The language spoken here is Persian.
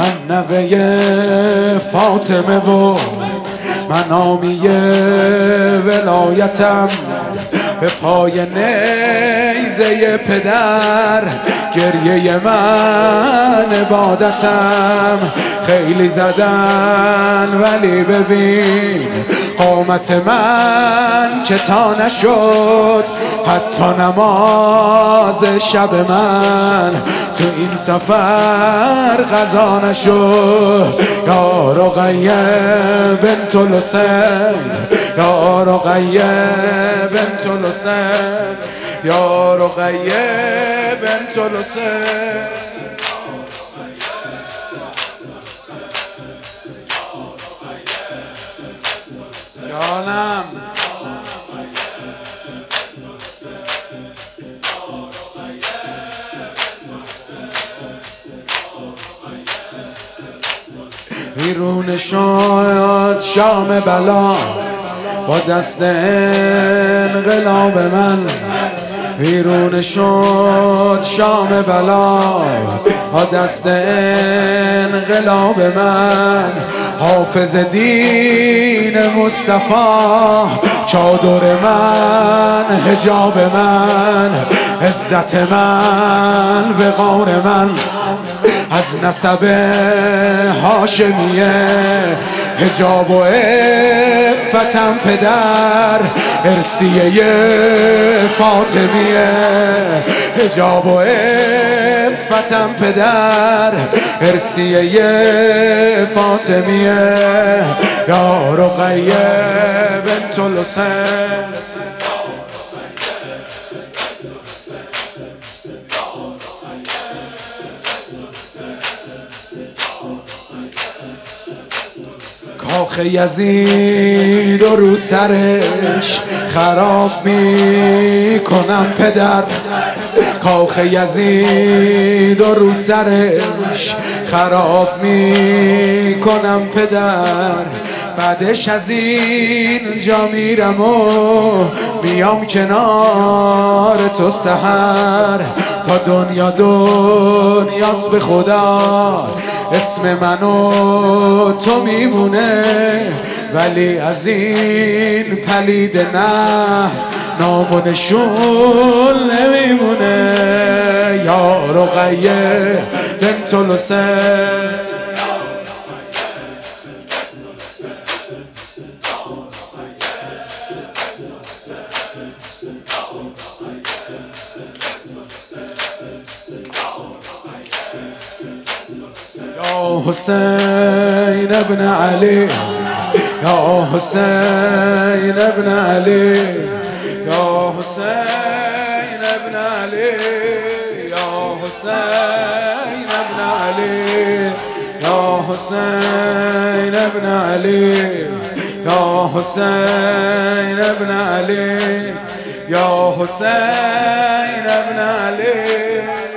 من نوه فاطمه و من آمی ولایتم، به پای نیزه پدر گریه من عبادتم. خیلی زدن ولی ببین قامت من که تا نشد حتی نماز شب من تو این سفر قضا نشد. یا رقیه بنت الحسین، یا رقیه بنت الحسین، یا رقیه بنت الحسین. جانم بیرون شد شام بلا با دست انقلاب من، بیرون شد شام بلا با دست انقلاب من. حافظ دین مصطفی چادر من، حجاب من، عزت من، وقار من. از نسب هاشمیه حجاب و عفتم پدر، ارثیه فاطمیه حجاب و عفتم پدر، ارثیه فاطمیه. یا رقیه بنت الحسین، کاخ یزید و رو سرش خراب می کنم پدر، کاخ یزید و رو سرش خراب می کنم پدر. بعدش از اینجا میرم و میام کنار تو سحر، تا دنیا دنیاست به خدا اسم من و تو میمونه، ولی از این پلید نحس نام و نشون نمیمونه. یا رقیه بنت الحسین، یا حسین ابن علی، یا حسین ابن علی، یا حسین ابن علی، یا حسین ابن علی، یا حسین ابن علی، یا حسین ابن علی، یا حسین ابن علی.